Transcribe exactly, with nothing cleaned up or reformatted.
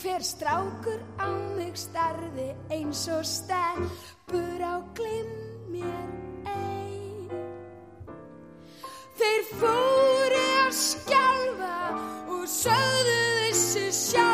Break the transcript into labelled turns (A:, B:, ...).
A: Hver strákur á mig starði eins og stelpur á glimm mér ein. Þeir fóru að skjálfa og sögðu þessu sjálf